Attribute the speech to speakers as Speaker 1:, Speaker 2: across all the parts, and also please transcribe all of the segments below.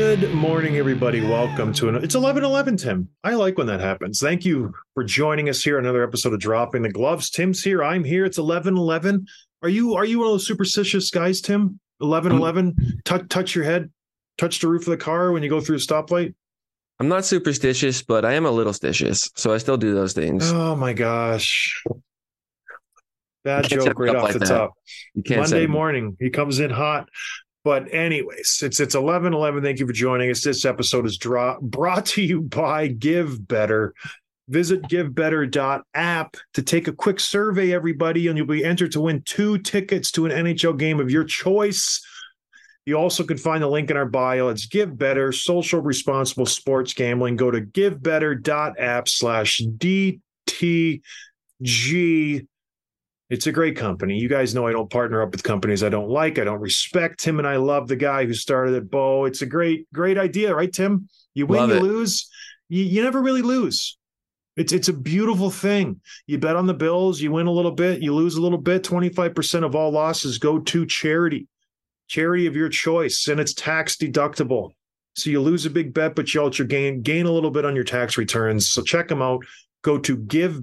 Speaker 1: Good morning, everybody. Welcome to it's 11:11, Tim. I like when that happens. Thank you for joining us here. Another episode of Dropping the Gloves. Tim's here. I'm here. It's 11:11. Are you one of those superstitious guys, Tim? 11:11. Touch your head. Touch the roof of the car when you go through a stoplight.
Speaker 2: I'm not superstitious, but I am a little stitious, so I still do those things.
Speaker 1: Oh my gosh.
Speaker 2: You
Speaker 1: Bad
Speaker 2: can't set
Speaker 1: joke
Speaker 2: me
Speaker 1: right
Speaker 2: up
Speaker 1: off
Speaker 2: like
Speaker 1: the
Speaker 2: that.
Speaker 1: top.
Speaker 2: You can't
Speaker 1: Monday
Speaker 2: set me.
Speaker 1: morning, he comes in hot. But anyways, it's 11:11. Thank you for joining us. This episode is brought to you by Give Better. Visit givebetter.app to take a quick survey, everybody, and you'll be entered to win 2 tickets to an NHL game of your choice. You also can find the link in our bio. It's Give Better, social responsible sports gambling. Go to givebetter.app/DTG. It's a great company. You guys know I don't partner up with companies I don't like. I don't respect Tim, and I love the guy who started it, Bo. It's a great idea, right, Tim? You win,
Speaker 2: Love
Speaker 1: you
Speaker 2: it.
Speaker 1: lose. You never really lose. It's a beautiful thing. You bet on the Bills, you win a little bit, you lose a little bit. 25% of all losses go to charity of your choice, and it's tax deductible. So you lose a big bet, but you also gain a little bit on your tax returns. So check them out. Go to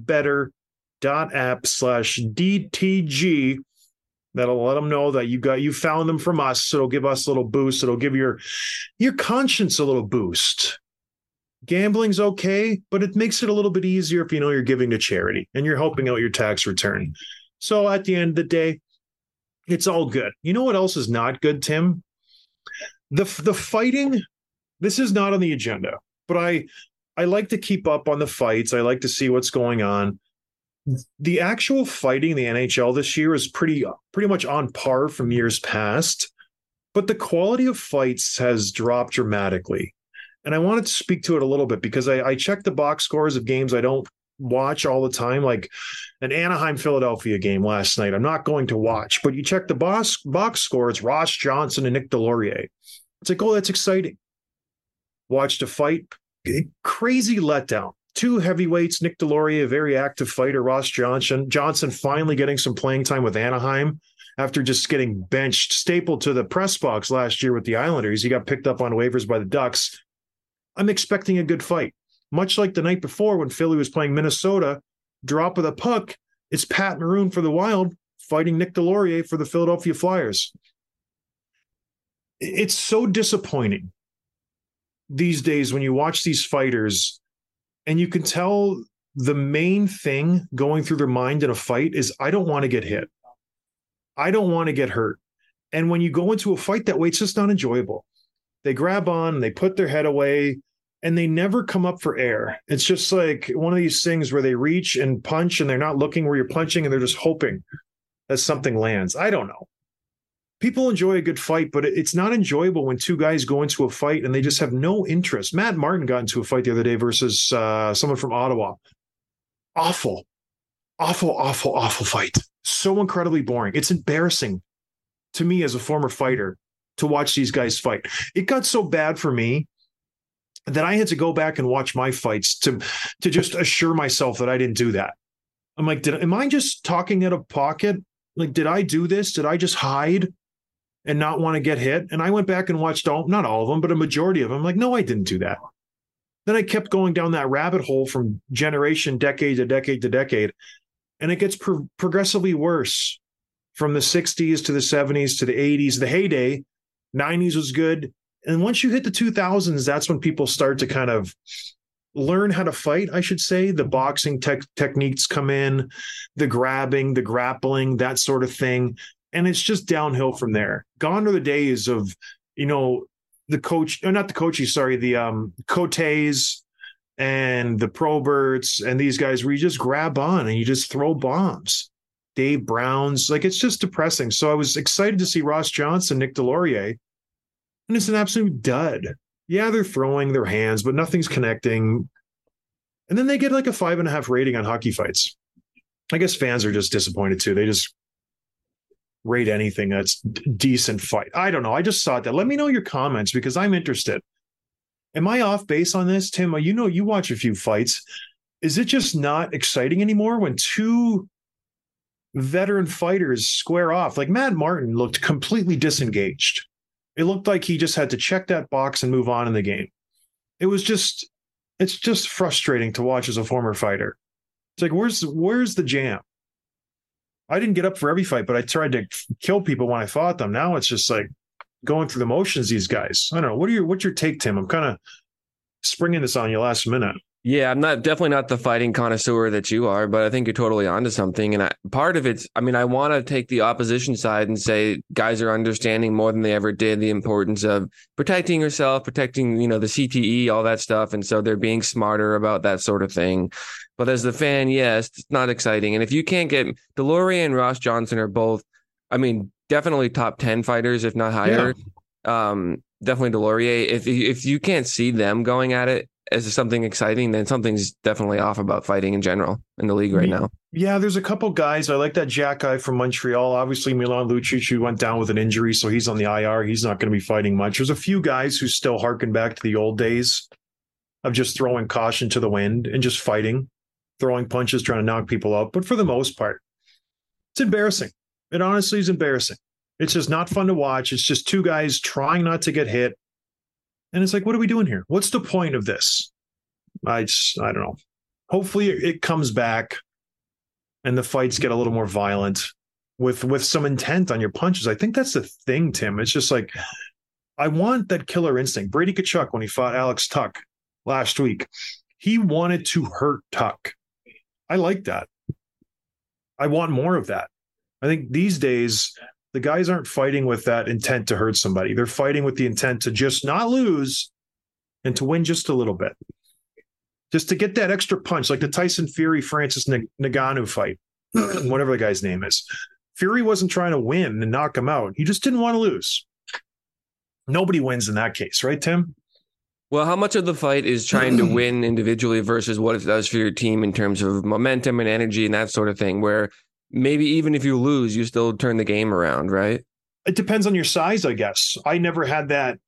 Speaker 1: givebetter.app/DTG. That'll let them know that you found them from us. It'll give us a little boost. It'll give your conscience a little boost. Gambling's okay, but it makes it a little bit easier if you know you're giving to charity and you're helping out your tax return. So at the end of the day, it's all good. You know what else is not good, Tim? The fighting. This is not on the agenda, but I like to keep up on the fights. I like to see what's going on. The actual fighting in the NHL this year is pretty much on par from years past, but the quality of fights has dropped dramatically. And I wanted to speak to it a little bit because I checked the box scores of games I don't watch all the time, like an Anaheim-Philadelphia game last night. I'm not going to watch, but you check the box score, it's Ross Johnson and Nick Deslauriers. It's like, oh, that's exciting. Watched a fight, crazy letdown. 2 heavyweights, Nick Deslauriers, a very active fighter, Ross Johnson finally getting some playing time with Anaheim after just getting benched, stapled to the press box last year with the Islanders. He got picked up on waivers by the Ducks. I'm expecting a good fight. Much like the night before when Philly was playing Minnesota, drop of the puck, it's Pat Maroon for the Wild fighting Nick Deslauriers for the Philadelphia Flyers. It's so disappointing these days when you watch these fighters and you can tell the main thing going through their mind in a fight is, I don't want to get hit. I don't want to get hurt. And when you go into a fight that way, it's just not enjoyable. They grab on, they put their head away, and they never come up for air. It's just like one of these things where they reach and punch and they're not looking where you're punching and they're just hoping that something lands. I don't know. People enjoy a good fight, but it's not enjoyable when 2 guys go into a fight and they just have no interest. Matt Martin got into a fight the other day versus someone from Ottawa. Awful fight. So incredibly boring. It's embarrassing to me as a former fighter to watch these guys fight. It got so bad for me that I had to go back and watch my fights to just assure myself that I didn't do that. I'm like, am I just talking out of pocket? Like, did I do this? Did I just hide and not want to get hit? And I went back and watched not all of them, but a majority of them. I'm like, no, I didn't do that. Then I kept going down that rabbit hole from generation, decade to decade to decade. And it gets progressively worse from the 60s to the 70s to the 80s, the heyday. 90s was good. And once you hit the 2000s, that's when people start to kind of learn how to fight, I should say. The boxing techniques come in, the grabbing, the grappling, that sort of thing. And it's just downhill from there. Gone are the days of, the coach, or not the coaches, sorry, the Cotes and the Proberts and these guys where you just grab on and you just throw bombs. Dave Brown's, like, it's just depressing. So I was excited to see Ross Johnson, Nick Deslauriers, and it's an absolute dud. Yeah, they're throwing their hands, but nothing's connecting. And then they get like a 5.5 rating on Hockey Fights. I guess fans are just disappointed too. They just rate anything that's decent fight. I don't know. I just saw that. Let me know your comments because I'm interested. Am I off base on this, Tim? You watch a few fights. Is it just not exciting anymore when 2 veteran fighters square off? Like Matt Martin looked completely disengaged It looked like he just had to check that box and move on in the game. It's just frustrating to watch as a former fighter. It's like, where's the jam? I didn't get up for every fight, but I tried to kill people when I fought them. Now it's just like going through the motions, these guys. I don't know. What's your take, Tim? I'm kind of springing this on you last minute.
Speaker 2: Yeah, I'm definitely not the fighting connoisseur that you are, but I think you're totally onto something. And part of it's, I mean, I want to take the opposition side and say guys are understanding more than they ever did the importance of protecting yourself, protecting, the CTE, all that stuff. And so they're being smarter about that sort of thing. But as the fan, yes, it's not exciting. And if you can't get Deslauriers and Ross Johnson are both, I mean, definitely top 10 fighters, if not higher. Yeah. Definitely Deslauriers. If you can't see them going at it as something exciting, then something's definitely off about fighting in general in the league right now.
Speaker 1: Yeah, there's a couple guys. I like that Jack guy from Montreal. Obviously, Milan Lucic, who went down with an injury, so he's on the IR. He's not going to be fighting much. There's a few guys who still harken back to the old days of just throwing caution to the wind and just fighting, throwing punches, trying to knock people out. But for the most part, it's embarrassing. It honestly is embarrassing. It's just not fun to watch. It's just two guys trying not to get hit. And it's like, what are we doing here? What's the point of this? I don't know. Hopefully it comes back and the fights get a little more violent with some intent on your punches. I think that's the thing, Tim. It's just like, I want that killer instinct. Brady Tkachuk, when he fought Alex Tuck last week, he wanted to hurt Tuck. I like that. I want more of that. I think these days, the guys aren't fighting with that intent to hurt somebody. They're fighting with the intent to just not lose and to win just a little bit. Just to get that extra punch, like the Tyson Fury-Francis Ngannou fight, whatever the guy's name is. Fury wasn't trying to win and knock him out. He just didn't want to lose. Nobody wins in that case, right, Tim?
Speaker 2: Well, how much of the fight is trying to win individually versus what it does for your team in terms of momentum and energy and that sort of thing, where maybe even if you lose, you still turn the game around, right?
Speaker 1: It depends on your size, I guess. I never had that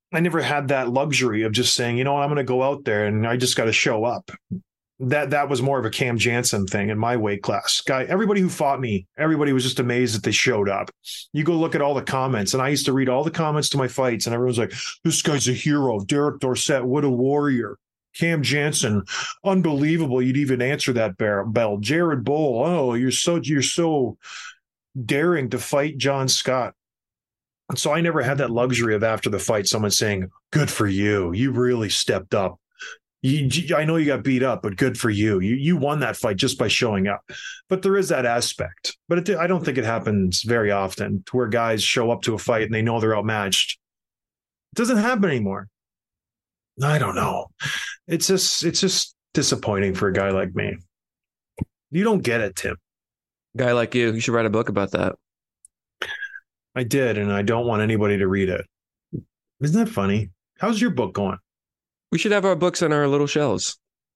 Speaker 1: luxury of just saying, you know what, I'm going to go out there and I just got to show up. That was more of a Cam Jansen thing in my weight class. Everybody who fought me, everybody was just amazed that they showed up. You go look at all the comments, and I used to read all the comments to my fights, and everyone's like, this guy's a hero. Derek Dorsett, what a warrior. Cam Jansen, unbelievable. You'd even answer that bell. Jared Bull, oh, you're so daring to fight John Scott. And so I never had that luxury of after the fight, someone saying, good for you. You really stepped up. I know you got beat up, but good for you. You won that fight just by showing up. But there is that aspect. But I don't think it happens very often to where guys show up to a fight and they know they're outmatched. It doesn't happen anymore. I don't know. It's just disappointing for a guy like me. You don't get it, Tim.
Speaker 2: Guy like you should write a book about that.
Speaker 1: I did, and I don't want anybody to read it. Isn't that funny? How's your book going?
Speaker 2: We should have our books on our little shelves.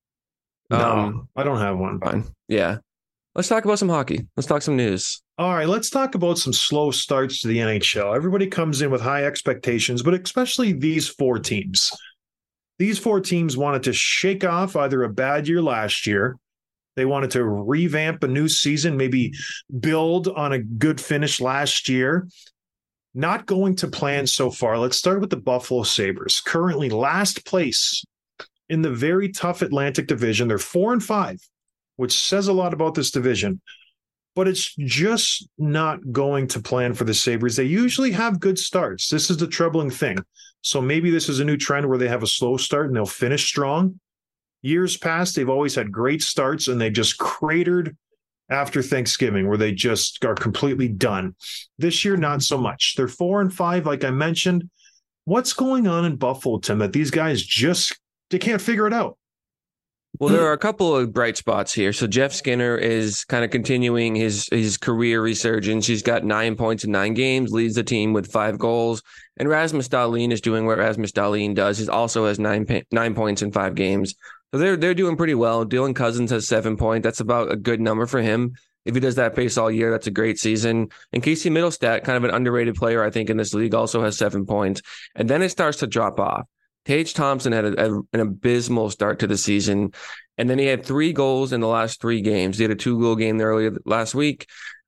Speaker 1: No, I don't have one.
Speaker 2: Fine. Yeah. Let's talk about some hockey. Let's talk some news.
Speaker 1: All right, let's talk about some slow starts to the NHL. Everybody comes in with high expectations, but especially these four teams. These four teams wanted to shake off either a bad year last year. They wanted to revamp a new season, maybe build on a good finish last year. Not going to plan so far. Let's start with the Buffalo Sabres. Currently last place in the very tough Atlantic Division. They're 4-5, which says a lot about this division. But it's just not going to plan for the Sabres. They usually have good starts. This is the troubling thing. So maybe this is a new trend where they have a slow start and they'll finish strong. Years past, they've always had great starts and they just cratered after Thanksgiving, where they just are completely done. This year, not so much. They're 4-5, like I mentioned. What's going on in Buffalo, Tim, that these guys they can't figure it out?
Speaker 2: Well, there are a couple of bright spots here. So Jeff Skinner is kind of continuing his career resurgence. He's got 9 points in 9 games, leads the team with 5 goals. And Rasmus Dahlin is doing what Rasmus Dahlin does. He also has 9 points in 5 games. So they're doing pretty well. Dylan Cousins has 7 points. That's about a good number for him. If he does that pace all year, that's a great season. And Casey Middlestat, kind of an underrated player, I think, in this league, also has 7 points. And then it starts to drop off. Tage Thompson had an abysmal start to the season. And then he had 3 goals in the last 3 games. He had a 2-goal game earlier last week.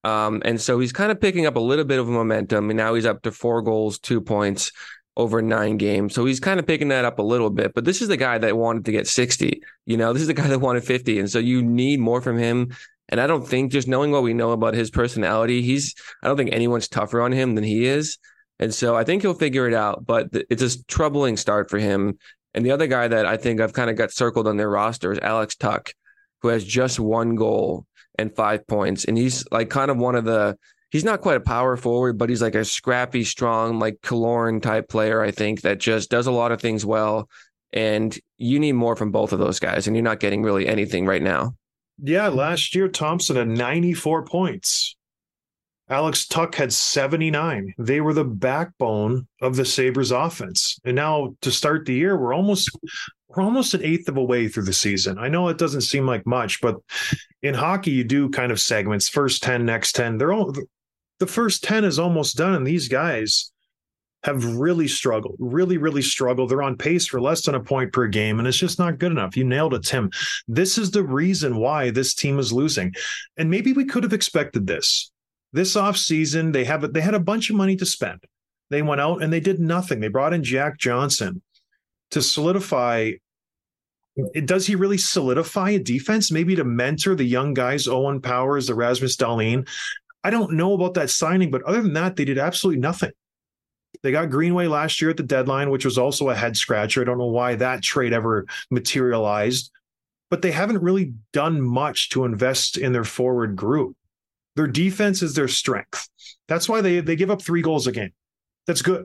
Speaker 2: And so he's kind of picking up a little bit of momentum, and now he's up to 4 goals, 2 points over 9 games. So he's kind of picking that up a little bit. But this is the guy that wanted to get 60. This is the guy that wanted 50. And so you need more from him. And I don't think, just knowing what we know about his personality, I don't think anyone's tougher on him than he is. And so I think he'll figure it out. But it's a troubling start for him. And the other guy that I think I've kind of got circled on their roster is Alex Tuch, who has just 1 goal and 5 points. And he's like kind of he's not quite a power forward, but he's like a scrappy, strong, like Killorn type player, I think, that just does a lot of things well. And you need more from both of those guys, and you're not getting really anything right now.
Speaker 1: Yeah, last year, Thompson had 94 points. Alex Tuch had 79. They were the backbone of the Sabres offense. And now to start the year, we're almost an eighth of a way through the season. I know it doesn't seem like much, but in hockey, you do kind of segments, first 10, next 10. The first 10 is almost done, and these guys have really struggled, really struggled. They're on pace for less than a point per game, and it's just not good enough. You nailed it, Tim. This is the reason why this team is losing. And maybe we could have expected this. This offseason, they had a bunch of money to spend. They went out and they did nothing. They brought in Jack Johnson to solidify. Does he really solidify a defense? Maybe to mentor the young guys, Owen Powers, the Rasmus Dahlin. I don't know about that signing, but other than that, they did absolutely nothing. They got Greenway last year at the deadline, which was also a head scratcher. I don't know why that trade ever materialized, but they haven't really done much to invest in their forward group. Their defense is their strength. That's why they give up 3 goals a game. That's good.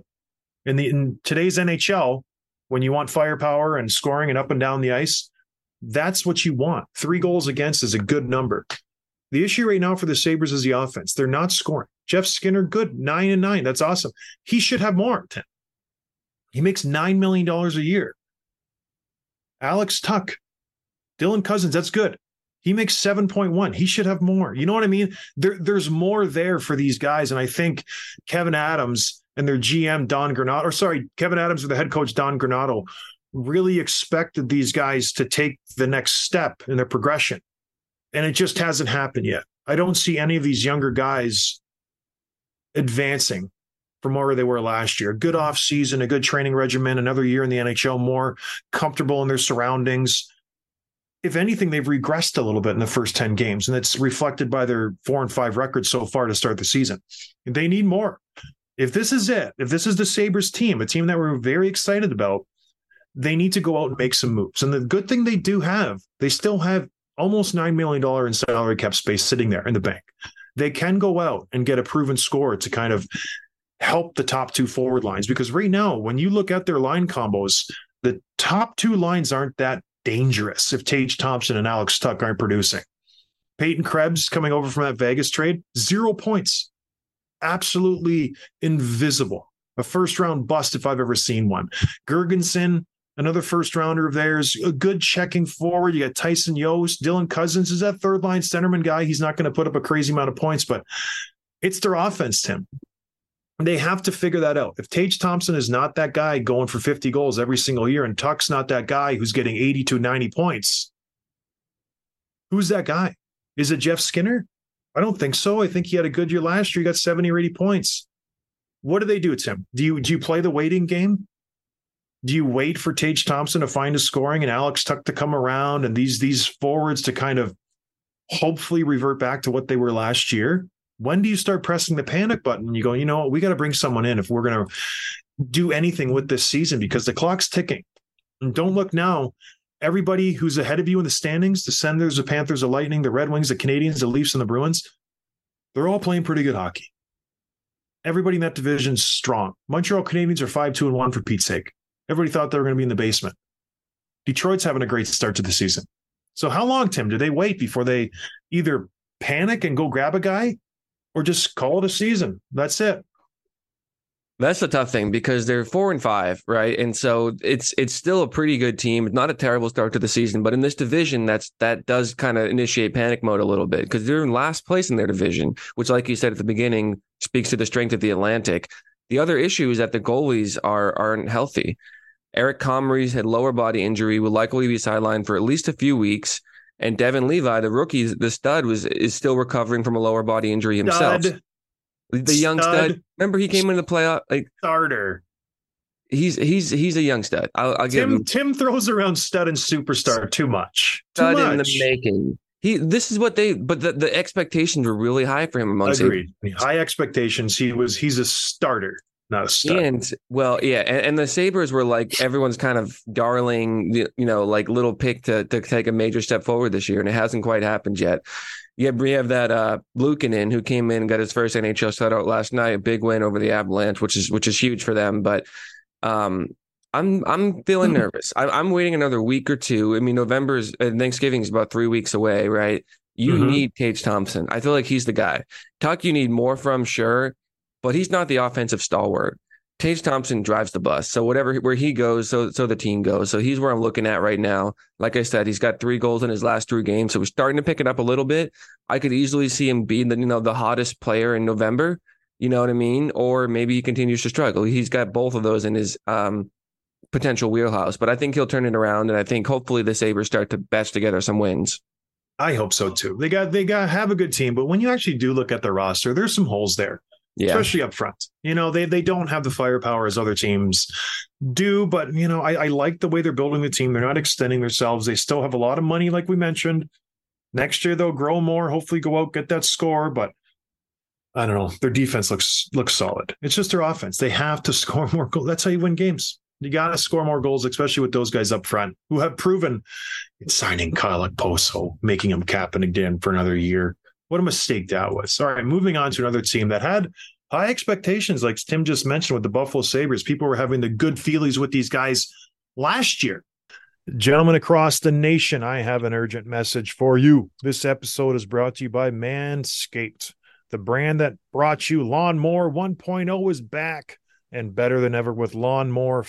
Speaker 1: In today's NHL, when you want firepower and scoring and up and down the ice, that's what you want. 3 goals against is a good number. The issue right now for the Sabres is the offense. They're not scoring. Jeff Skinner, good, 9-9. That's awesome. He should have more. He makes $9 million a year. Alex Tuch, Dylan Cousins, that's good. He makes 7.1. He should have more. You know what I mean? There's more there for these guys. And I think Kevin Adams and their GM, Kevin Adams and the head coach, Don Granato, really expected these guys to take the next step in their progression. And it just hasn't happened yet. I don't see any of these younger guys advancing from where they were last year. A good offseason, a good training regimen, another year in the NHL, more comfortable in their surroundings. If anything, they've regressed a little bit in the first 10 games, and it's reflected by their 4-5 record so far to start the season. They need more. If this is it, if this is the Sabres team, a team that we're very excited about, they need to go out and make some moves. And the good thing they do have, they still have almost $9 million in salary cap space sitting there in the bank. They can go out and get a proven scorer to kind of help the top 2 forward lines. Because right now, when you look at their line combos, the top 2 lines aren't that dangerous if Tage Thompson and Alex Tuch aren't producing. Peyton Krebs coming over from that Vegas trade, 0 points. Absolutely invisible. A first-round bust if I've ever seen one. Gergensen, another first-rounder of theirs, a good checking forward. You got Tyson Yost. Dylan Cousins is that third-line centerman guy. He's not going to put up a crazy amount of points, but it's their offense, Tim. They have to figure that out. If Tage Thompson is not that guy going for 50 goals every single year, and Tuch's not that guy who's getting 80 to 90 points, who's that guy? Is it Jeff Skinner? I don't think so. I think he had a good year last year. He got 70 or 80 points. What do they do, Tim? Do you play the waiting game? Do you wait for Tage Thompson to find his scoring and Alex Tuch to come around and these forwards to kind of hopefully revert back to what they were last year? When do you start pressing the panic button? You go, you know what? We got to bring someone in if we're going to do anything with this season, because the clock's ticking. And don't look now. Everybody who's ahead of you in the standings, the Senators, the Panthers, the Lightning, the Red Wings, the Canadiens, the Leafs, and the Bruins, they're all playing pretty good hockey. Everybody in that division's strong. Montreal Canadiens are 5-2-1 for Pete's sake. Everybody thought they were going to be in the basement. Detroit's having a great start to the season. So how long, Tim, do they wait before they either panic and go grab a guy or just call it a season? That's it.
Speaker 2: That's the tough thing, because they're 4-5, right? And so it's still a pretty good team. Not a terrible start to the season, but in this division, that does kind of initiate panic mode a little bit, because they're in last place in their division, which, like you said at the beginning, speaks to the strength of the Atlantic. The other issue is that the goalies aren't healthy. Eric Comrie's had lower body injury, will likely be sidelined for at least a few weeks. And Devin Levi, the rookie, the stud, is still recovering from a lower body injury himself. The young stud. Remember, he came into the playoff like
Speaker 1: starter.
Speaker 2: He's a young stud. I'll give him.
Speaker 1: Tim throws around stud and superstar too much.
Speaker 2: Stud in the making. This is what but the expectations were really high for him among
Speaker 1: Agreed. High expectations. He's a starter, not a stud.
Speaker 2: And the Sabres were like everyone's kind of darling, like little pick to take a major step forward this year, and it hasn't quite happened yet. Yeah, we have that Luukkonen who came in and got his first NHL shutout last night, a big win over the Avalanche, which is huge for them. But I'm feeling nervous. I'm waiting another week or two. I mean, Thanksgiving is about 3 weeks away, right? You need Tage Thompson. I feel like he's the guy. Tuck, you need more from, sure, but he's not the offensive stalwart. Tage Thompson drives the bus. So where he goes, so the team goes. So he's where I'm looking at right now. Like I said, he's got 3 goals in his last 3 games. So we're starting to pick it up a little bit. I could easily see him being the hottest player in November. You know what I mean? Or maybe he continues to struggle. He's got both of those in his potential wheelhouse. But I think he'll turn it around. And I think hopefully the Sabres start to batch together some wins.
Speaker 1: I hope so too. They got have a good team. But when you actually do look at their roster, there's some holes there. Yeah. Especially up front. They don't have the firepower as other teams do, but I like the way they're building the team. They're not extending themselves. They still have a lot of money, like we mentioned. Next year they'll grow more, hopefully go out, get that score, but I don't know. Their defense looks solid. It's just their offense. They have to score more goals. That's how you win games. You got to score more goals, especially with those guys up front who have proven signing Kyle Okposo, making him captain again for another year. What a mistake that was. All right, moving on to another team that had high expectations, like Tim just mentioned with the Buffalo Sabres. People were having the good feelings with these guys last year. Gentlemen across the nation, I have an urgent message for you. This episode is brought to you by Manscaped. The brand that brought you Lawnmower 1.0 is back and better than ever with Lawnmower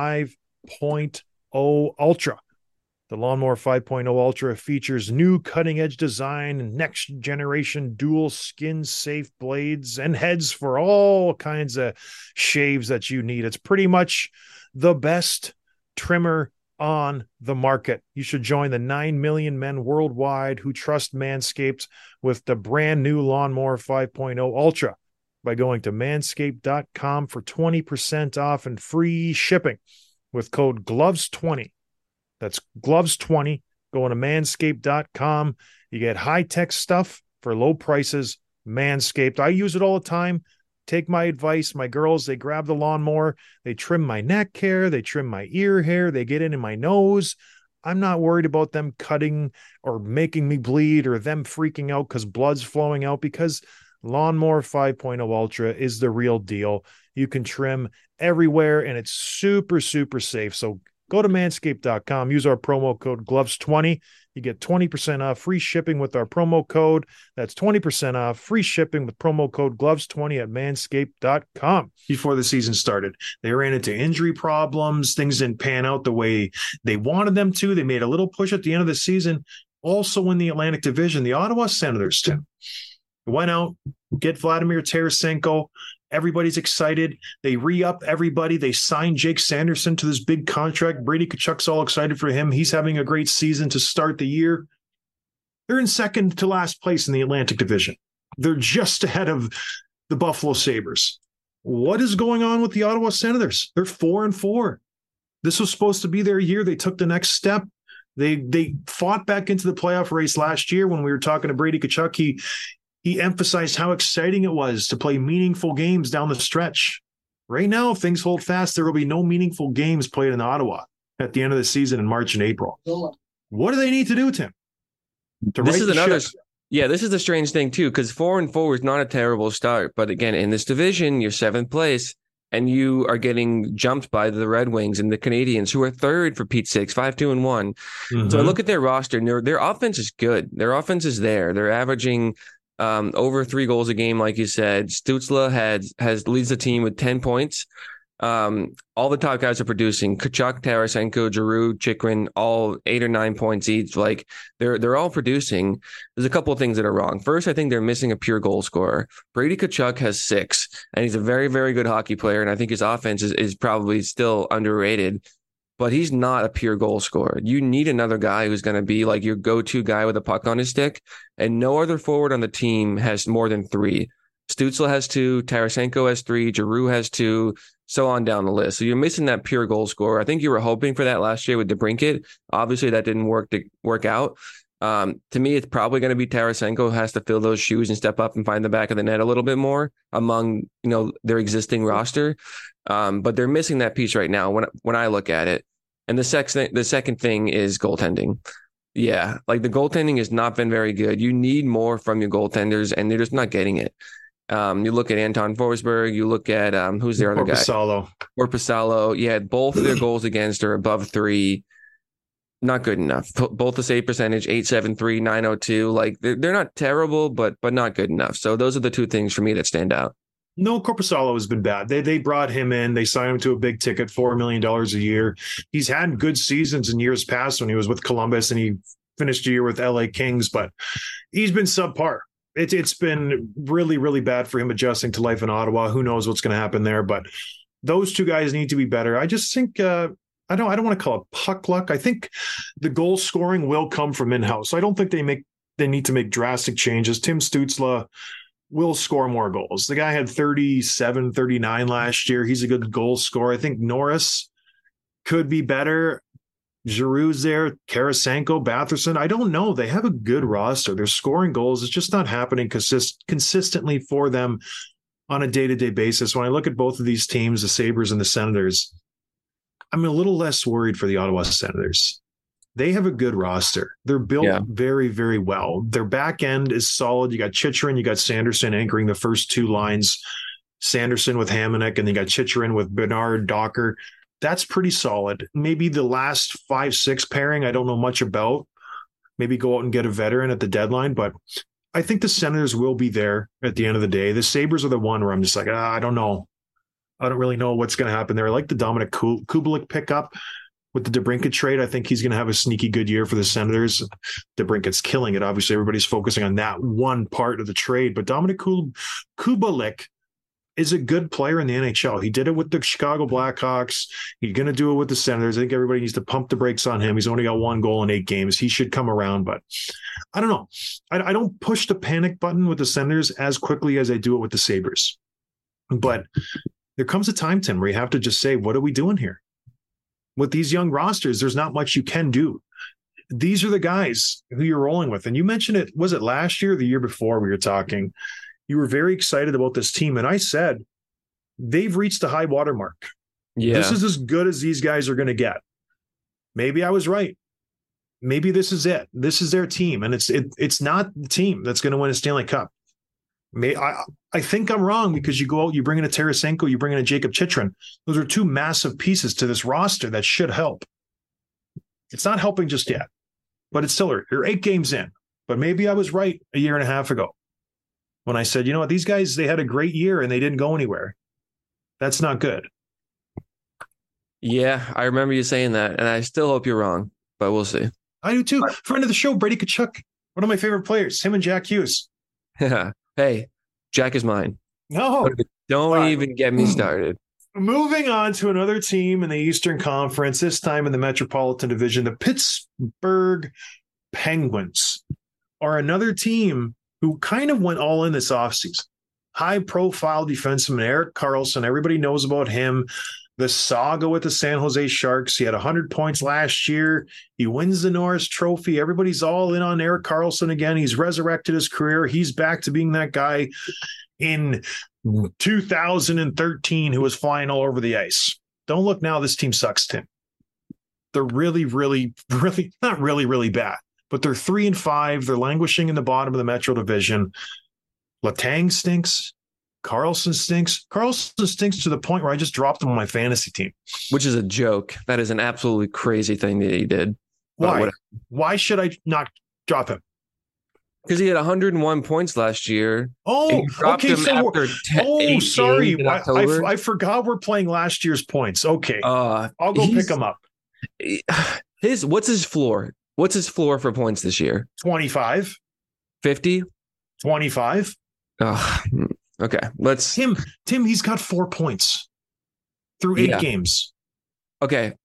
Speaker 1: 5.0 Ultra. The Lawnmower 5.0 Ultra features new cutting-edge design and next-generation dual skin-safe blades and heads for all kinds of shaves that you need. It's pretty much the best trimmer on the market. You should join the 9 million men worldwide who trust Manscaped with the brand new Lawnmower 5.0 Ultra by going to manscaped.com for 20% off and free shipping with code GLOVES20. That's GLOVES20. Going to manscaped.com. You get high-tech stuff for low prices. Manscaped. I use it all the time. Take my advice. My girls, they grab the lawnmower. They trim my neck hair. They trim my ear hair. They get in my nose. I'm not worried about them cutting or making me bleed or them freaking out because blood's flowing out, because Lawnmower 5.0 Ultra is the real deal. You can trim everywhere and it's super, super safe. So go to manscaped.com, use our promo code GLOVES20. You get 20% off, free shipping with our promo code. That's 20% off, free shipping with promo code GLOVES20 at manscaped.com. Before the season started, they ran into injury problems. Things didn't pan out the way they wanted them to. They made a little push at the end of the season. Also in the Atlantic Division, the Ottawa Senators, Tim, went out, get Vladimir Tarasenko. Everybody's excited. They re-up everybody. They signed Jake Sanderson to this big contract. Brady Tkachuk's all excited for him. He's having a great season to start the year. They're in second to last place in the Atlantic Division. They're just ahead of the Buffalo Sabres. What is going on with the Ottawa Senators? They're 4-4. This was supposed to be their year. They took the next step. They fought back into the playoff race last year when we were talking to Brady Tkachuk. He emphasized how exciting it was to play meaningful games down the stretch. Right now, if things hold fast, there will be no meaningful games played in Ottawa at the end of the season in March and April. What do they need to do, Tim?
Speaker 2: This is a strange thing too, because 4-4 is not a terrible start. But again, in this division, you're 7th place, and you are getting jumped by the Red Wings and the Canadians, who are 3rd for Pete's sakes, 5-2-1. So I look at their roster, and their offense is good. Their offense is there. They're averaging over 3 goals a game, like you said. Stützle leads the team with 10 points. All the top guys are producing. Tkachuk, Tarasenko, Giroux, Chychrun, all 8 or 9 points each. Like they're all producing. There's a couple of things that are wrong. First, I think they're missing a pure goal scorer. Brady Tkachuk has 6, and he's a very, very good hockey player. And I think his offense is probably still underrated. but he's not a pure goal scorer. You need another guy who's going to be like your go-to guy with a puck on his stick, and no other forward on the team has more than 3. Stützle has 2, Tarasenko has 3, Giroux has 2, so on down the list. So you're missing that pure goal scorer. I think you were hoping for that last year with DeBrincat. Obviously, that didn't work out. To me, it's probably going to be Tarasenko who has to fill those shoes and step up and find the back of the net a little bit more among their existing roster. But they're missing that piece right now when I look at it. And the second thing is goaltending. Yeah, like the goaltending has not been very good. You need more from your goaltenders, and they're just not getting it. You look at Anton Forsberg, you look at who's their other guy? Korpisalo. Yeah, both of their goals against are above 3. Not good enough. Both the save percentage, 873, 902. Like they're not terrible, but not good enough. So those are the 2 things for me that stand out.
Speaker 1: No, Korpisalo has been bad. They brought him in. They signed him to a big ticket, $4 million a year. He's had good seasons in years past when he was with Columbus and he finished a year with LA Kings, but he's been subpar. It's been really, really bad for him adjusting to life in Ottawa. Who knows what's going to happen there? But those 2 guys need to be better. I just think I don't want to call it puck luck. I think the goal scoring will come from in-house. I don't think they need to make drastic changes. Tim Stützle will score more goals. The guy had 37, 39 last year. He's a good goal scorer. I think Norris could be better. Giroux's there, Tarasenko, Batherson. I don't know. They have a good roster. They're scoring goals. It's just not happening consistently for them on a day-to-day basis. When I look at both of these teams, the Sabres and the Senators, I'm a little less worried for the Ottawa Senators. They have a good roster. They're built very, very well. Their back end is solid. You got Chychrun, you got Sanderson anchoring the first 2 lines. Sanderson with Hamonic, and then you got Chychrun with Bernard Docker. That's pretty solid. Maybe the last 5-6 pairing, I don't know much about. Maybe go out and get a veteran at the deadline, but I think the Senators will be there at the end of the day. The Sabres are the one where I'm just like, I don't know. I don't really know what's going to happen there. I like the Dominic Kubalik pickup with the DeBrincat trade. I think he's going to have a sneaky good year for the Senators. DeBrincat's killing it. Obviously, everybody's focusing on that one part of the trade, but Dominic Kubalik is a good player in the NHL. He did it with the Chicago Blackhawks. He's going to do it with the Senators. I think everybody needs to pump the brakes on him. He's only got 1 goal in 8 games. He should come around, but I don't know. I don't push the panic button with the Senators as quickly as I do it with the Sabres. But there comes a time, Tim, where you have to just say, what are we doing here? With these young rosters, there's not much you can do. These are the guys who you're rolling with. And you mentioned it, was it last year or the year before we were talking? You were very excited about this team. And I said, they've reached the high water mark. Yeah. This is as good as these guys are going to get. Maybe I was right. Maybe this is it. This is their team. And it's not the team that's going to win a Stanley Cup. I think I'm wrong because you go out, you bring in a Tarasenko, you bring in a Jacob Chychrun. Those are 2 massive pieces to this roster that should help. It's not helping just yet, but it's still, you're 8 games in. But maybe I was right a year and a half ago when I said, you know what, these guys, they had a great year and they didn't go anywhere. That's not good.
Speaker 2: Yeah, I remember you saying that, and I still hope you're wrong, but we'll see.
Speaker 1: I do too. Friend of the show, Brady Tkachuk, one of my favorite players, him and Jack Hughes.
Speaker 2: Hey, Jack is mine.
Speaker 1: No.
Speaker 2: Don't even get me started.
Speaker 1: Moving on to another team in the Eastern Conference, this time in the Metropolitan Division, the Pittsburgh Penguins are another team who kind of went all in this offseason. High-profile defenseman Erik Karlsson, everybody knows about him. The saga with the San Jose Sharks. He had 100 points last year. He wins the Norris Trophy. Everybody's all in on Erik Karlsson again. He's resurrected his career. He's back to being that guy in 2013 who was flying all over the ice. Don't look now. This team sucks, Tim. They're really, really, really, not really, really bad, but they're 3-5. They're languishing in the bottom of the Metro Division. Letang stinks. Karlsson stinks. Karlsson stinks to the point where I just dropped him on my fantasy team.
Speaker 2: Which is a joke. That is an absolutely crazy thing that he did.
Speaker 1: Why? Why should I not drop him?
Speaker 2: Because he had 101 points last year.
Speaker 1: Oh, okay.
Speaker 2: So
Speaker 1: sorry. I forgot we're playing last year's points. Okay. I'll go pick him up.
Speaker 2: What's his floor? What's his floor for points this year?
Speaker 1: 25.
Speaker 2: 50?
Speaker 1: 25.
Speaker 2: Okay. Tim,
Speaker 1: he's got 4 points through 8 games.
Speaker 2: Okay.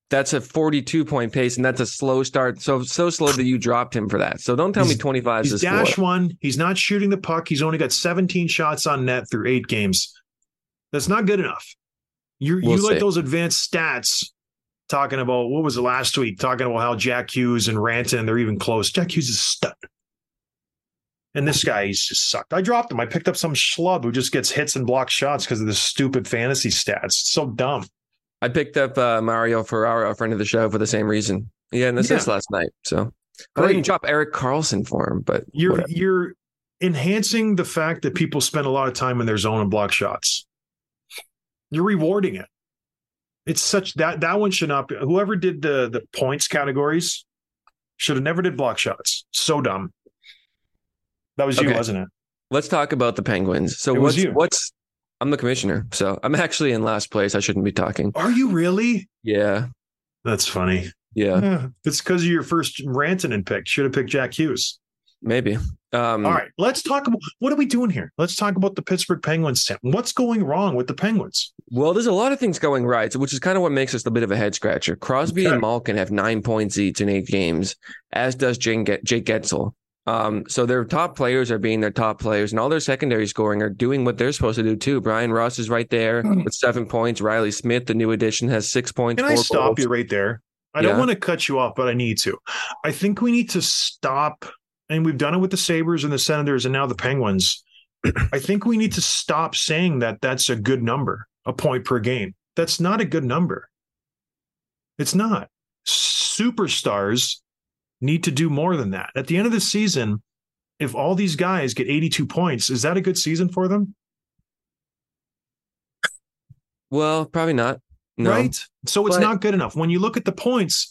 Speaker 2: That's a 42-point pace, and that's a slow start. So slow that you dropped him for that. So don't tell me 25 is
Speaker 1: He's
Speaker 2: his floor.
Speaker 1: dash one. He's not shooting the puck. He's only got 17 shots on net through 8 games. That's not good enough. You let those advanced stats talking about, what was it last week? Talking about how Jack Hughes and Rantanen, they're even close. Jack Hughes is a stud. And this guy, he's just sucked. I dropped him. I picked up some schlub who just gets hits and blocks shots because of this stupid fantasy stats. It's so dumb.
Speaker 2: I picked up Mario Ferraro, a friend of the show, for the same reason. He had an assist last night. So I didn't drop Erik Karlsson for him, but
Speaker 1: you're enhancing the fact that people spend a lot of time in their zone and block shots. You're rewarding it. It's such that one should not be. Whoever did the points categories should have never did block shots. So dumb. That was you, wasn't it?
Speaker 2: Let's talk about the Penguins. So I'm the commissioner, so I'm actually in last place. I shouldn't be talking.
Speaker 1: Are you really?
Speaker 2: Yeah.
Speaker 1: That's funny.
Speaker 2: Yeah.
Speaker 1: It's because of your first Rantanen pick. Should have picked Jack Hughes.
Speaker 2: Maybe.
Speaker 1: All right. Let's talk about, what are we doing here? Let's talk about the Pittsburgh Penguins, Tim. What's going wrong with the Penguins?
Speaker 2: Well, there's a lot of things going right, which is kind of what makes us a bit of a head scratcher. Crosby and Malkin have 9 points each in 8 games, as does Jake Guentzel. So their top players are being their top players, and all their secondary scoring are doing what they're supposed to do too. Brian Ross is right there with 7 points. Riley Smith, the new addition, has 6 points.
Speaker 1: Can I stop you right there? I don't want to cut you off, but I need to. I think we need to stop, and we've done it with the Sabres and the Senators and now the Penguins. I think we need to stop saying that that's a good number, a point per game. That's not a good number. It's not. Superstars need to do more than that. At the end of the season, if all these guys get 82 points, is that a good season for them?
Speaker 2: Well, probably not. No.
Speaker 1: Right? So it's not good enough. When you look at the points,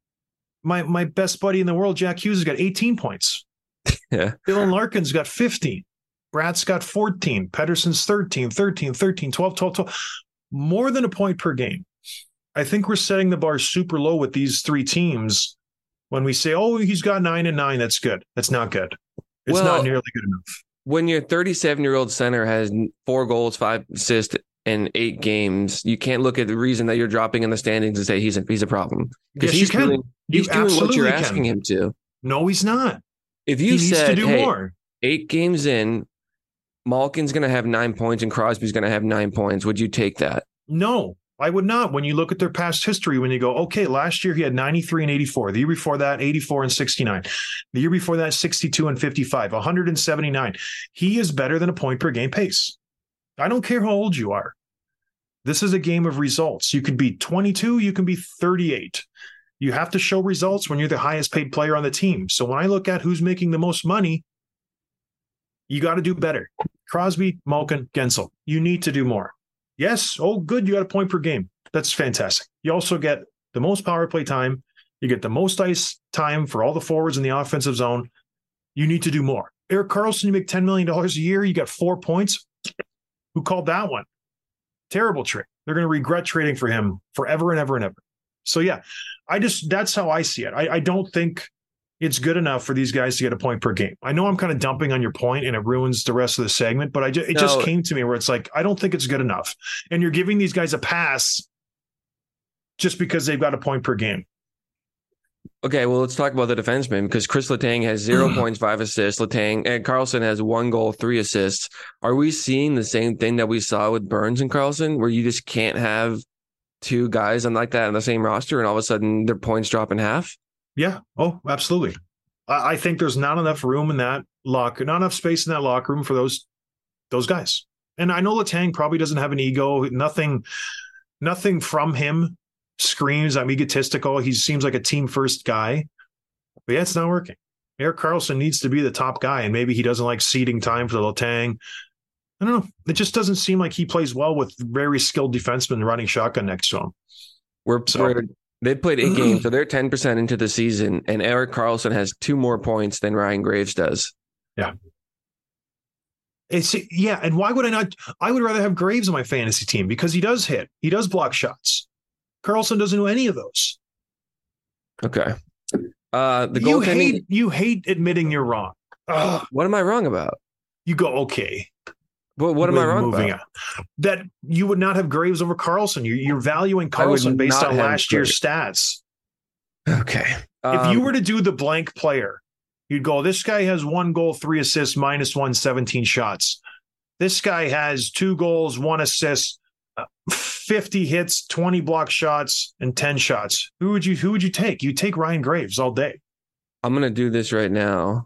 Speaker 1: my best buddy in the world, Jack Hughes, has got 18 points.
Speaker 2: Yeah.
Speaker 1: Dylan Larkin's got 15. Brad's got 14. Pedersen's 13, 12. More than a point per game. I think we're setting the bar super low with these 3 teams. When we say, oh, he's got 9 and 9, that's good. That's not good. It's not nearly good enough.
Speaker 2: When your 37-year-old center has 4 goals, 5 assists in 8 games, you can't look at the reason that you're dropping in the standings and say he's a problem. Because he's doing what you're asking him to.
Speaker 1: No, he's not.
Speaker 2: If you said, more. 8 games in, Malkin's going to have 9 points and Crosby's going to have 9 points, would you take that?
Speaker 1: No. I would not. When you look at their past history, when you go, okay, last year he had 93 and 84. The year before that, 84 and 69. The year before that, 62 and 55, 179. He is better than a point per game pace. I don't care how old you are. This is a game of results. You can be 22, you can be 38. You have to show results when you're the highest paid player on the team. So when I look at who's making the most money, you got to do better. Crosby, Malkin, Guentzel. You need to do more. Yes. Oh, good. You got a point per game. That's fantastic. You also get the most power play time. You get the most ice time for all the forwards in the offensive zone. You need to do more. Erik Karlsson, you make $10 million a year. You got 4 points. Who called that one? Terrible trade. They're going to regret trading for him forever and ever and ever. So, yeah, that's how I see it. I don't think it's good enough for these guys to get a point per game. I know I'm kind of dumping on your point and it ruins the rest of the segment, but it just came to me where it's like, I don't think it's good enough. And you're giving these guys a pass just because they've got a point per game.
Speaker 2: Okay, well, let's talk about the defenseman because Chris Letang has 0 points, 5 assists. Letang and Karlsson has 1 goal, 3 assists. Are we seeing the same thing that we saw with Burns and Karlsson, where you just can't have 2 guys like that on the same roster and all of a sudden their points drop in half? Yeah.
Speaker 1: Oh, absolutely. I think there's not enough room in that not enough space in that locker room for those guys. And I know Letang probably doesn't have an ego. Nothing from him screams I'm egotistical. He seems like a team first guy. But yeah, it's not working. Erik Karlsson needs to be the top guy, and maybe he doesn't like ceding time for Letang. I don't know. It just doesn't seem like he plays well with very skilled defensemen running shotgun next to him.
Speaker 2: They played 8 games, so they're 10% into the season, and Erik Karlsson has 2 more points than Ryan Graves does.
Speaker 1: Yeah. And why would I not? I would rather have Graves on my fantasy team because he does hit. He does block shots. Karlsson doesn't do any of those.
Speaker 2: Okay. The goaltending.
Speaker 1: You hate admitting you're wrong.
Speaker 2: What am I wrong about?
Speaker 1: You go, okay.
Speaker 2: Well, what am I wrong
Speaker 1: moving
Speaker 2: about?
Speaker 1: on. That you would not have Graves over Carlson. You're valuing Carlson based on last year's stats.
Speaker 2: Okay.
Speaker 1: If you were to do the blank player, you'd go, this guy has 1 goal, 3 assists, -1, 17 shots. This guy has 2 goals, 1 assist, 50 hits, 20 block shots, and 10 shots. Who would you take? You take Ryan Graves all day.
Speaker 2: I'm going to do this right now.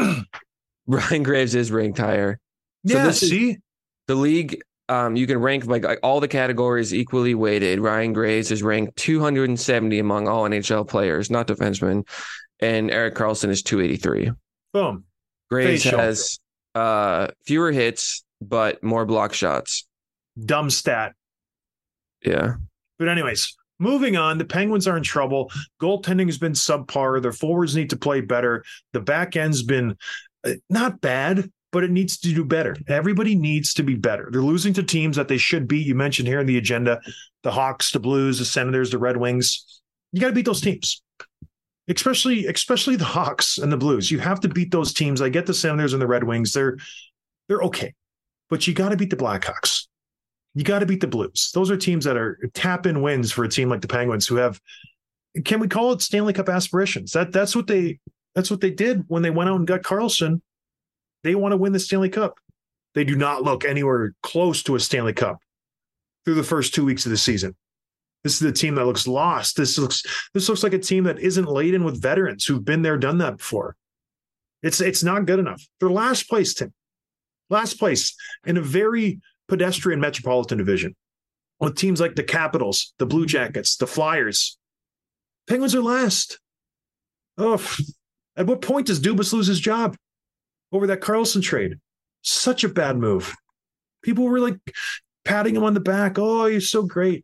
Speaker 2: Ryan Graves is ranked higher. So
Speaker 1: yeah, see?
Speaker 2: The league, you can rank like all the categories equally weighted. Ryan Graves is ranked 270 among all NHL players, not defensemen. And Erik Karlsson is 283.
Speaker 1: Boom.
Speaker 2: Graves has fewer hits, but more block shots.
Speaker 1: Dumb stat.
Speaker 2: Yeah.
Speaker 1: But anyways, moving on, the Penguins are in trouble. Goaltending has been subpar. Their forwards need to play better. The back end's been not bad, but it needs to do better. Everybody needs to be better. They're losing to teams that they should beat. You mentioned here in the agenda, the Hawks, the Blues, the Senators, the Red Wings. You got to beat those teams, especially the Hawks and the Blues. You have to beat those teams. I get the Senators and the Red Wings. They're okay, but you got to beat the Blackhawks. You got to beat the Blues. Those are teams that are tap-in wins for a team like the Penguins who have, can we call it Stanley Cup aspirations? That's what they did when they went out and got Karlsson. They want to win the Stanley Cup. They do not look anywhere close to a Stanley Cup through the first 2 weeks of the season. This is a team that looks lost. This looks like a team that isn't laden with veterans who've been there, done that before. It's not good enough. They're last place, Tim. Last place in a very pedestrian metropolitan division with teams like the Capitals, the Blue Jackets, the Flyers. Penguins are last. Oh, at what point does Dubas lose his job over that Karlsson trade? Such a bad move. People were like patting him on the back. Oh, you're so great.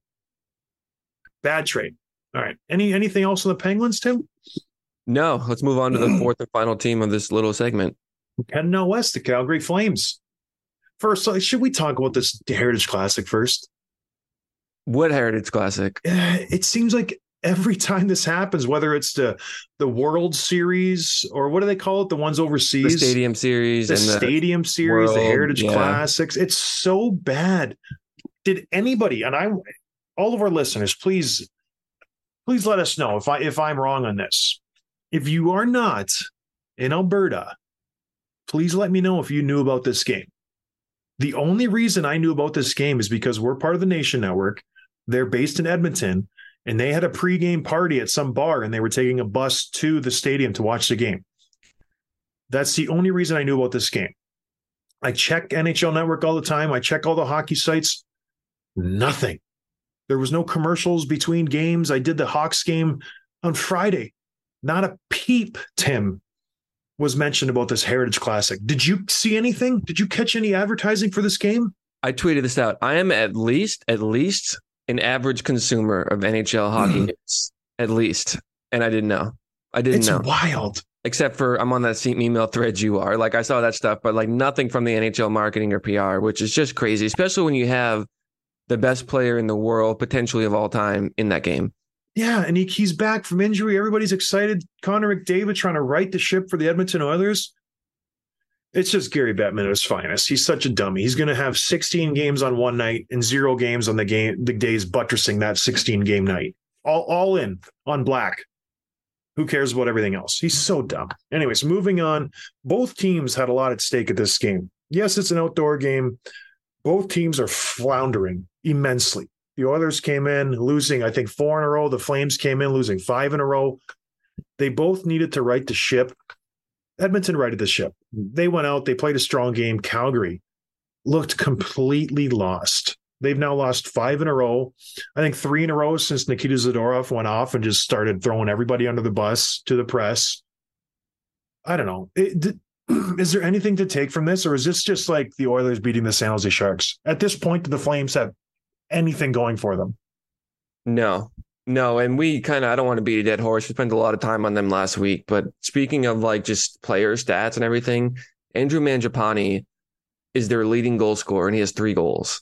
Speaker 1: Bad trade. All right. Anything else on the Penguins, Tim?
Speaker 2: No. Let's move on to the fourth and final team of this little segment.
Speaker 1: Heading out west, the Calgary Flames. First, should we talk about this Heritage Classic first?
Speaker 2: What Heritage Classic?
Speaker 1: It seems like every time this happens, whether it's the World Series or what do they call it? The ones overseas?
Speaker 2: The Stadium Series.
Speaker 1: The Stadium Series, the Heritage Classics. It's so bad. Did anybody, and all of our listeners, please let us know if I'm wrong on this. If you are not in Alberta, please let me know if you knew about this game. The only reason I knew about this game is because we're part of the Nation Network. They're based in Edmonton, and they had a pregame party at some bar, and they were taking a bus to the stadium to watch the game. That's the only reason I knew about this game. I check NHL Network all the time. I check all the hockey sites. Nothing. There was no commercials between games. I did the Hawks game on Friday. Not a peep, Tim, was mentioned about this Heritage Classic. Did you see anything? Did you catch any advertising for this game?
Speaker 2: I tweeted this out. I am at least an average consumer of NHL hockey news. At least. And I didn't know. It's
Speaker 1: wild.
Speaker 2: Except for I'm on that same email thread you are. Like I saw that stuff, but like nothing from the NHL marketing or PR, which is just crazy, especially when you have the best player in the world, potentially of all time, in that game.
Speaker 1: Yeah, and he's back from injury. Everybody's excited. Connor McDavid trying to right the ship for the Edmonton Oilers. It's just Gary Bettman at his finest. He's such a dummy. He's going to have 16 games on one night and 0 games on the days buttressing that 16-game night. All in on black. Who cares about everything else? He's so dumb. Anyways, moving on. Both teams had a lot at stake at this game. Yes, it's an outdoor game. Both teams are floundering immensely. The Oilers came in losing, I think, 4 in a row. The Flames came in losing 5 in a row. They both needed to right the ship. Edmonton righted the ship. They went out. They played a strong game. Calgary looked completely lost. They've now lost 5 in a row. I think 3 in a row since Nikita Zadorov went off and just started throwing everybody under the bus to the press. I don't know. Is there anything to take from this, or is this just like the Oilers beating the San Jose Sharks? At this point, do the Flames have anything going for them?
Speaker 2: No. And we I don't want to beat a dead horse. We spent a lot of time on them last week, but speaking of like just player stats and everything, Andrew Mangiapane is their leading goal scorer and he has 3 goals.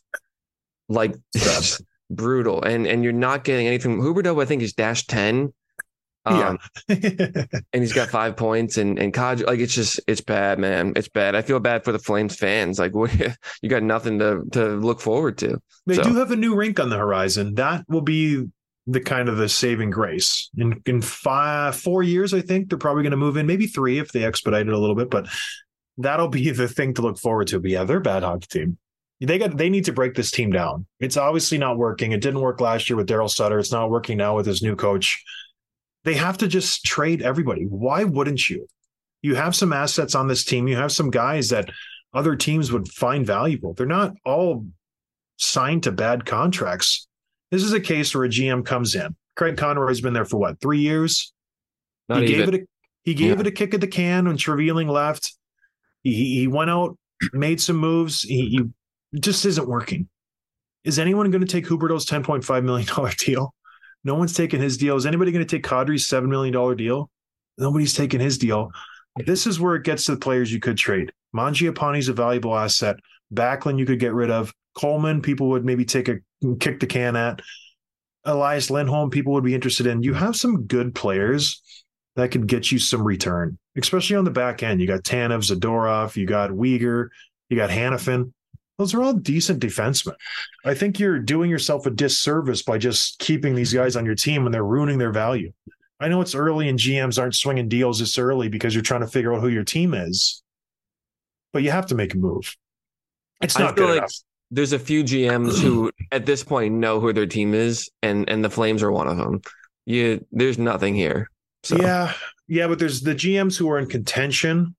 Speaker 2: Like brutal. And you're not getting anything. Huberdeau, I think, is -10.
Speaker 1: Yeah.
Speaker 2: And he's got 5 points and Kadri, like it's bad, man. It's bad. I feel bad for the Flames fans. Like you got nothing to look forward to.
Speaker 1: They
Speaker 2: So
Speaker 1: do have a new rink on the horizon. That will be the kind of the saving grace. In 4 years, I think they're probably going to move in, maybe 3 if they expedite it a little bit, but that'll be the thing to look forward to. But yeah, they're a bad hockey team. They need to break this team down. It's obviously not working. It didn't work last year with Daryl Sutter. It's not working now with his new coach. They have to just trade everybody. Why wouldn't you? You have some assets on this team. You have some guys that other teams would find valuable. They're not all signed to bad contracts. This is a case where a GM comes in. Craig Conroy's been there for what, 3 years?
Speaker 2: not
Speaker 1: He
Speaker 2: even.
Speaker 1: gave it a kick at the can when Trevelyan left. He went out, made some moves. He just isn't working. Is anyone going to take Huberdeau's $10.5 million deal? No one's taking his deal. Is anybody going to take Kadri's $7 million deal? Nobody's taking his deal. This is where it gets to the players you could trade. Mangiapane's a valuable asset. Backlund you could get rid of. Coleman, people would maybe kick the can at. Elias Lindholm, people would be interested in. You have some good players that could get you some return, especially on the back end. You got Tanev, Zadorov, you got Uyghur, you got Hanifin. Those are all decent defensemen. I think you're doing yourself a disservice by just keeping these guys on your team when they're ruining their value. I know it's early and GMs aren't swinging deals this early because you're trying to figure out who your team is, but you have to make a move. It's not good enough.
Speaker 2: There's a few GMs who at this point know who their team is, and the Flames are one of them. There's nothing here. So.
Speaker 1: Yeah, but there's the GMs who are in contention,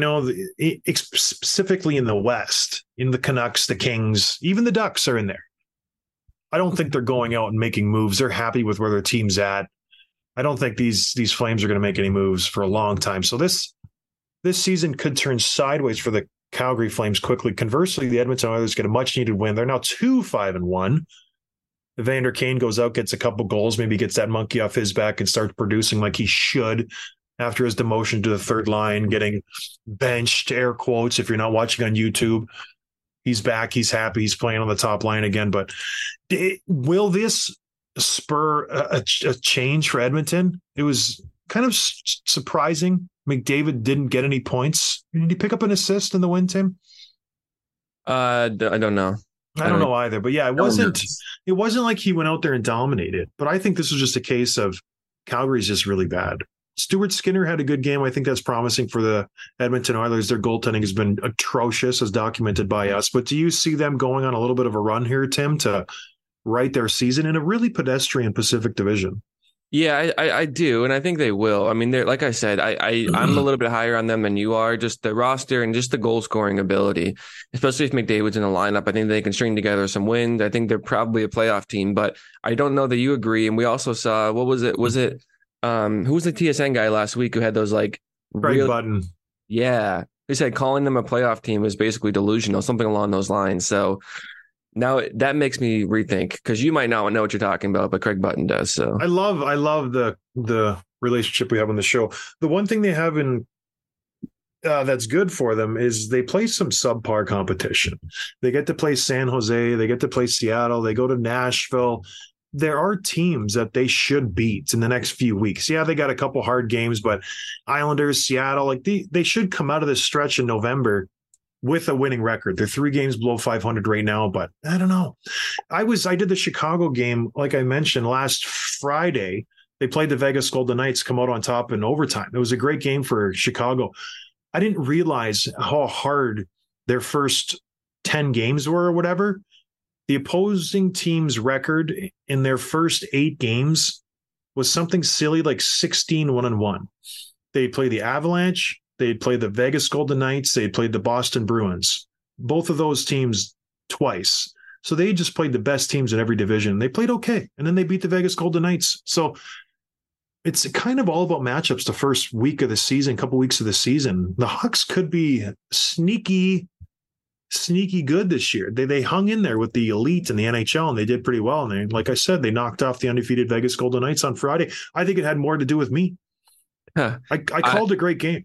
Speaker 1: specifically in the West, in the Canucks, the Kings, even the Ducks are in there. I don't think they're going out and making moves. They're happy with where their team's at. I don't think these Flames are going to make any moves for a long time. So this season could turn sideways for the Calgary Flames quickly. Conversely, the Edmonton Oilers get a much-needed win. They're now 2-5-1. Evander Kane goes out, gets a couple goals, maybe gets that monkey off his back and starts producing like he should after his demotion to the third line, getting benched, air quotes, if you're not watching on YouTube. He's back. He's happy. He's playing on the top line again. But will this spur a change for Edmonton? It was kind of surprising. McDavid didn't get any points. Did he pick up an assist in the win, Tim?
Speaker 2: I don't know.
Speaker 1: I don't know either. But yeah, it wasn't like he went out there and dominated. But I think this was just a case of Calgary's just really bad. Stuart Skinner had a good game. I think that's promising for the Edmonton Oilers. Their goaltending has been atrocious, as documented by us. But do you see them going on a little bit of a run here, Tim, to right their season in a really pedestrian Pacific Division?
Speaker 2: Yeah, I do, and I think they will. I mean, they're like I said, I'm a little bit higher on them than you are. Just the roster and just the goal scoring ability, especially if McDavid's in the lineup. I think they can string together some wins. I think they're probably a playoff team, but I don't know that you agree. And we also saw, what was it? Was it who was the TSN guy last week who had those like
Speaker 1: Craig Button?
Speaker 2: Yeah, they said calling them a playoff team is basically delusional, something along those lines. So. Now that makes me rethink, because you might not know what you're talking about, but Craig Button does. So
Speaker 1: I love the relationship we have on the show. The one thing they have in that's good for them is they play some subpar competition. They get to play San Jose, they get to play Seattle, they go to Nashville. There are teams that they should beat in the next few weeks. Yeah, they got a couple hard games, but Islanders, Seattle, like they should come out of this stretch in November with a winning record. They're 3 games below 500 right now, but I don't know. I did the Chicago game, like I mentioned, last Friday. They played the Vegas Golden Knights, come out on top in overtime. It was a great game for Chicago. I didn't realize how hard their first 10 games were or whatever. The opposing team's record in their first 8 games was something silly like 16-1-1. They played the Avalanche, they'd played the Vegas Golden Knights, they'd played the Boston Bruins. Both of those teams twice. So they just played the best teams in every division. They played okay, and then they beat the Vegas Golden Knights. So it's kind of all about matchups the first week of the season, couple weeks of the season. The Hawks could be sneaky good this year. They hung in there with the elite in the NHL, and they did pretty well. And they, like I said, they knocked off the undefeated Vegas Golden Knights on Friday. I think it had more to do with me. I called a great game.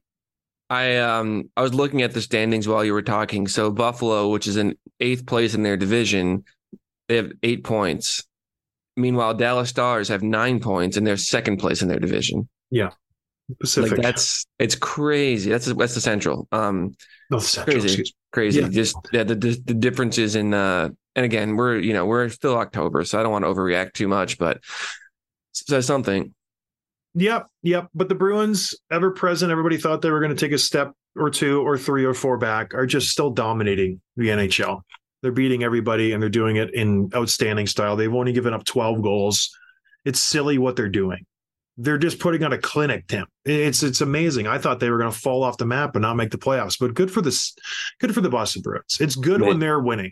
Speaker 2: I was looking at the standings while you were talking. So Buffalo, which is in 8th place in their division, they have 8 points. Meanwhile, Dallas Stars have 9 points and they're second place in their division.
Speaker 1: Yeah. Pacific.
Speaker 2: Like it's crazy. That's the Central.
Speaker 1: No, Central.
Speaker 2: Crazy.
Speaker 1: Yeah.
Speaker 2: Just the differences in and again, we're still October, so I don't want to overreact too much, but says something.
Speaker 1: Yep. But the Bruins, ever present, everybody thought they were going to take a step or two or three or four back, are just still dominating the NHL. They're beating everybody and they're doing it in outstanding style. They've only given up 12 goals. It's silly what they're doing. They're just putting on a clinic, Tim. It's amazing. I thought they were going to fall off the map and not make the playoffs, but good for the Boston Bruins. It's good when they're winning,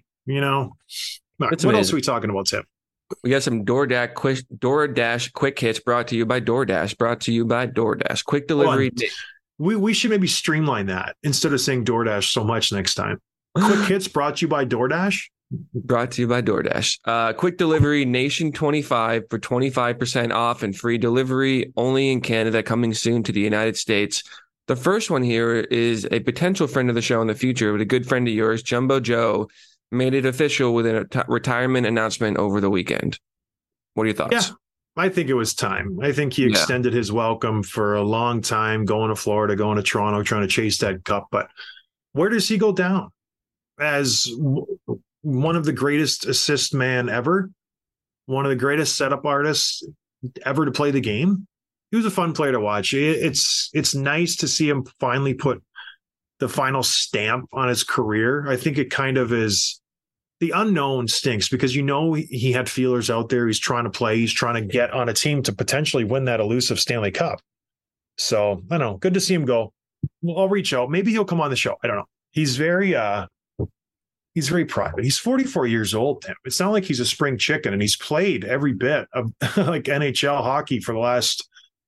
Speaker 1: What else are we talking about, Tim?
Speaker 2: We got some DoorDash quick hits brought to you by DoorDash. Quick delivery.
Speaker 1: We should maybe streamline that instead of saying DoorDash so much next time. Quick hits brought to you by DoorDash.
Speaker 2: Brought to you by DoorDash. Quick delivery Nation 25 for 25% off and free delivery only in Canada, coming soon to the United States. The first one here is a potential friend of the show in the future, but a good friend of yours, Jumbo Joe, made it official with a retirement announcement over the weekend. What are your thoughts?
Speaker 1: Yeah, I think it was time. I think he extended his welcome for a long time, going to Florida, going to Toronto, trying to chase that cup. But where does he go down? As one of the greatest assist man ever, one of the greatest setup artists ever to play the game. He was a fun player to watch. It's nice to see him finally put the final stamp on his career. I think it kind of is. The unknown stinks because he had feelers out there. He's trying to play. He's trying to get on a team to potentially win that elusive Stanley Cup. So I don't know. Good to see him go. Well, I'll reach out. Maybe he'll come on the show. I don't know. He's very private. He's 44 years old, Tim. It's not like he's a spring chicken, and he's played every bit of like NHL hockey for the last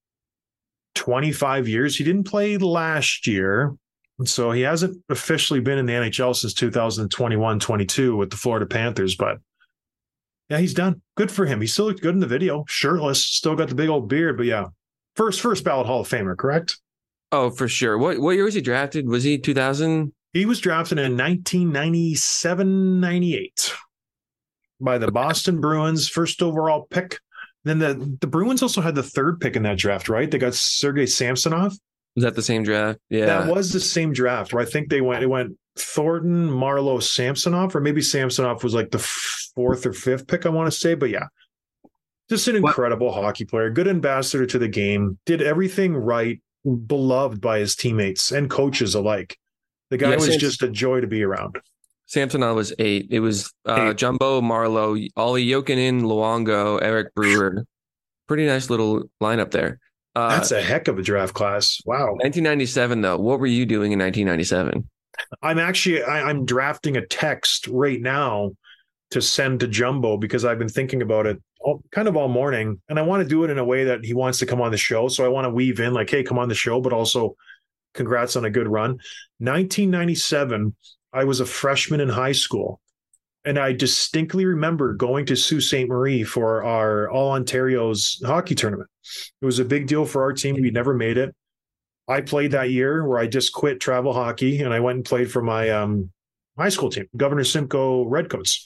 Speaker 1: 25 years. He didn't play last year. So he hasn't officially been in the NHL since 2021-22 with the Florida Panthers, but yeah, he's done. Good for him. He still looked good in the video, shirtless, still got the big old beard, but yeah, first ballot Hall of Famer, correct?
Speaker 2: Oh, for sure. What year was he drafted? Was he 2000?
Speaker 1: He was drafted in 1997-98 by the Boston Bruins, first overall pick. Then the Bruins also had the third pick in that draft, right? They got Sergei Samsonov.
Speaker 2: Was that the same draft? Yeah.
Speaker 1: That was the same draft where I think it went Thornton, Marleau, Samsonov, or maybe Samsonov was like the fourth or fifth pick, I want to say. But yeah, just an incredible hockey player, good ambassador to the game, did everything right, beloved by his teammates and coaches alike. The guy was just a joy to be around.
Speaker 2: Samsonov was 8. It was Jumbo, Marleau, Ollie Jokinen, Luongo, Eric Brewer. Pretty nice little lineup there.
Speaker 1: That's a heck of a draft class. Wow.
Speaker 2: 1997, though. What were you doing in 1997?
Speaker 1: I'm drafting a text right now to send to Jumbo because I've been thinking about it kind of all morning, and I want to do it in a way that he wants to come on the show. So I want to weave in like, hey, come on the show, but also congrats on a good run. 1997, I was a freshman in high school. And I distinctly remember going to Sault Ste. Marie for our All Ontario's hockey tournament. It was a big deal for our team. We never made it. I played that year where I just quit travel hockey and I went and played for my high school team, Governor Simcoe Redcoats.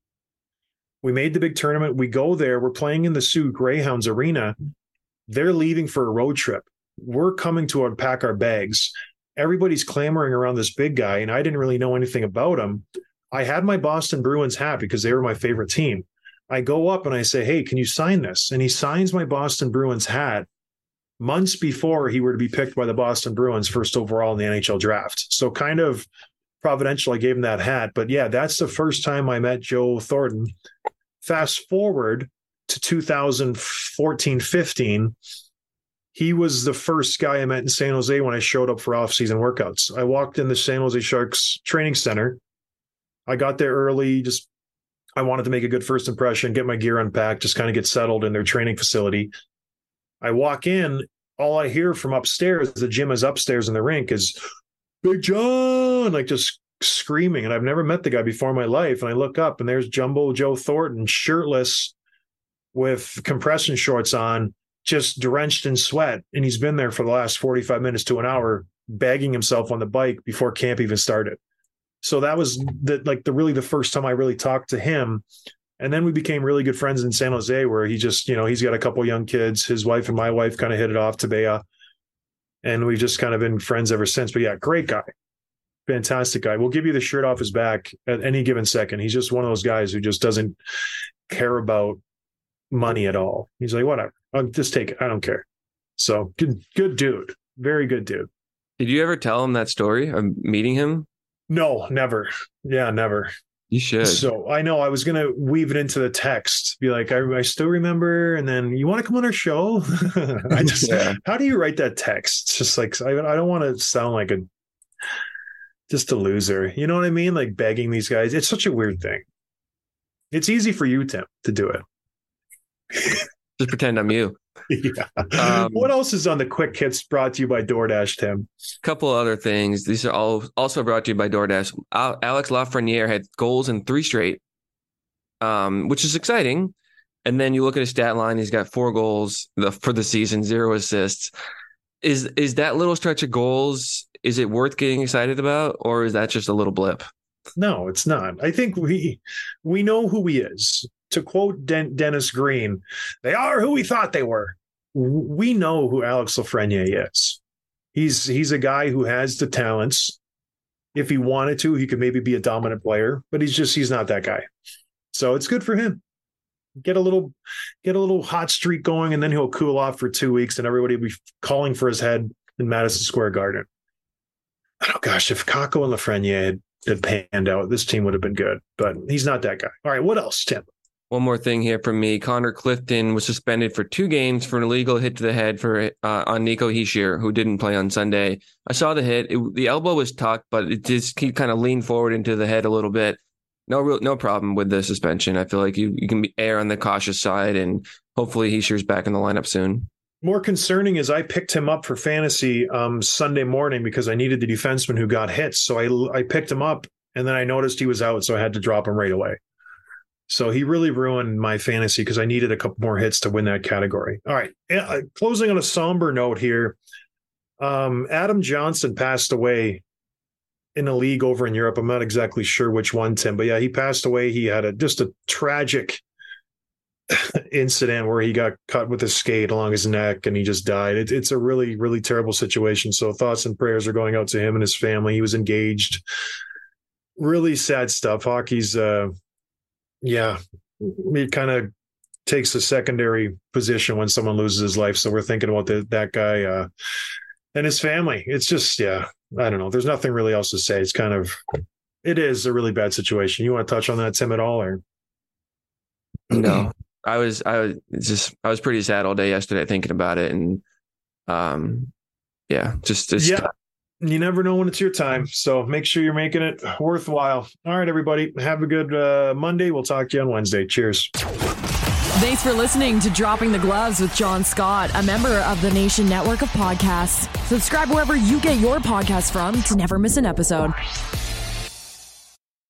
Speaker 1: We made the big tournament. We go there. We're playing in the Sioux Greyhounds Arena. They're leaving for a road trip. We're coming to unpack our bags. Everybody's clamoring around this big guy, and I didn't really know anything about him. I had my Boston Bruins hat because they were my favorite team. I go up and I say, hey, can you sign this? And he signs my Boston Bruins hat months before he were to be picked by the Boston Bruins first overall in the NHL draft. So kind of providential, I gave him that hat. But yeah, that's the first time I met Joe Thornton. Fast forward to 2014-15, he was the first guy I met in San Jose when I showed up for off-season workouts. I walked in the San Jose Sharks training center. I got there early. I wanted to make a good first impression, get my gear unpacked, just kind of get settled in their training facility. I walk in, all I hear from upstairs, the gym is upstairs in the rink, is Big John, like just screaming. And I've never met the guy before in my life. And I look up and there's Jumbo Joe Thornton, shirtless with compression shorts on, just drenched in sweat. And he's been there for the last 45 minutes to an hour, bagging himself on the bike before camp even started. So that was really the first time I really talked to him. And then we became really good friends in San Jose, where he just, he's got a couple young kids. His wife and my wife kind of hit it off, Tabea. And we've just kind of been friends ever since. But yeah, great guy. Fantastic guy. We'll give you the shirt off his back at any given second. He's just one of those guys who just doesn't care about money at all. He's like, whatever, I'll just take it. I don't care. So good dude. Very good dude.
Speaker 2: Did you ever tell him that story of meeting him?
Speaker 1: No, never. Yeah, never.
Speaker 2: You should.
Speaker 1: So I know I was going to weave it into the text, be like, I still remember. And then, you want to come on our show? How do you write that text? It's just like, I don't want to sound like just a loser. You know what I mean? Like begging these guys. It's such a weird thing. It's easy for you, Tim, to do it.
Speaker 2: Just pretend I'm you.
Speaker 1: Yeah. What else is on the quick hits brought to you by DoorDash, Tim?
Speaker 2: Couple other things. These are all also brought to you by DoorDash. Alex Lafreniere had goals in 3 straight, which is exciting. And then you look at his stat line; he's got 4 goals for the season, 0 assists. Is that little stretch of goals? Is it worth getting excited about, or is that just a little blip?
Speaker 1: No, it's not. I think we know who he is. To quote Dennis Green, they are who we thought they were. We know who Alex Lafreniere is. He's a guy who has the talents. If he wanted to, he could maybe be a dominant player, but he's not that guy. So it's good for him. Get a little hot streak going, and then he'll cool off for 2 weeks, and everybody will be calling for his head in Madison Square Garden. Oh gosh, if Kakko and Lafreniere had panned out, this team would have been good, but he's not that guy. All right, what else, Tim?
Speaker 2: One more thing here from me. Connor Clifton was suspended for 2 games for an illegal hit to the head on Nico Hischier, who didn't play on Sunday. I saw the hit. The elbow was tucked, but he kind of leaned forward into the head a little bit. No problem with the suspension. I feel like you can err on the cautious side, and hopefully Hischier's back in the lineup soon.
Speaker 1: More concerning is I picked him up for fantasy Sunday morning because I needed the defenseman who got hits. So I picked him up, and then I noticed he was out, so I had to drop him right away. So he really ruined my fantasy because I needed a couple more hits to win that category. All right. Closing on a somber note here. Adam Johnson passed away in a league over in Europe. I'm not exactly sure which one, Tim, but yeah, he passed away. He had just a tragic incident where he got cut with a skate along his neck and he just died. It's a really, really terrible situation. So thoughts and prayers are going out to him and his family. He was engaged. Really sad stuff. Hockey's, it kind of takes a secondary position when someone loses his life. So we're thinking about that guy and his family. It's just, I don't know. There's nothing really else to say. It is a really bad situation. You want to touch on that, Tim, at all? Or
Speaker 2: no, I was pretty sad all day yesterday thinking about it. And just
Speaker 1: you never know when it's your time. So make sure you're making it worthwhile. All right, everybody. Have a good Monday. We'll talk to you on Wednesday. Cheers.
Speaker 3: Thanks for listening to Dropping the Gloves with John Scott, a member of the Nation Network of Podcasts. Subscribe wherever you get your podcasts from to never miss an episode.